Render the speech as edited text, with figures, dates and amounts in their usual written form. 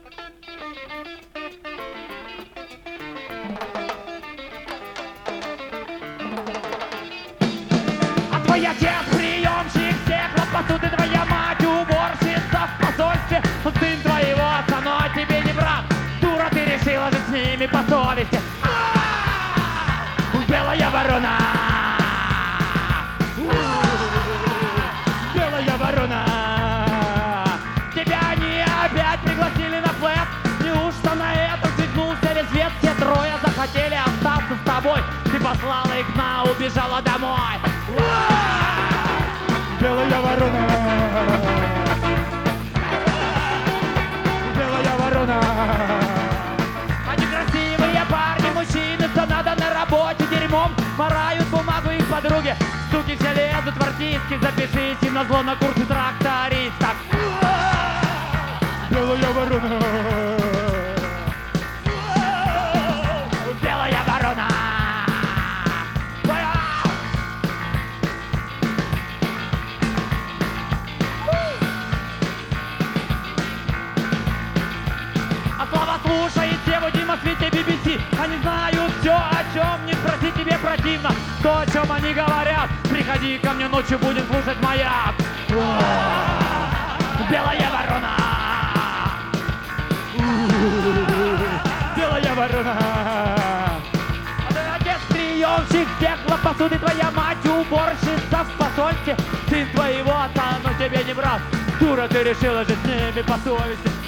А твой отец приемщик стекла посуды, твоя мать уборщица в посольстве. Сын твоего отца, но тебе не брат. Дура, ты решила жить с ними по совести. Белая ворона, белая ворона. Тебя они опять пригласили на флэт. Неужто на этом свихнулся весь свет? Все трое захотели остаться с тобой. Ты послала их на, убежала домой. Белая ворона, белая ворона. Они красивые парни, мужчины, кто надо на работе дерьмом морают бумагу их подруги. Суки все лезут в артистки, запишите на зло на курсы трактористов. Белая ворона, белая ворона. А Слава слушает тему Дима Свете BBC. Они знают все, о чем не спроси, тебе противно. То, о чем они говорят. Приходи ко мне ночью, будем слушать маяк. Белая ворона, белая ворона. А твой отец приемщик стекла посуды, твоя мать уборщица в посольстве. Сын твоего отца, но тебе не брат. Дура, ты решила жить с ними по совести.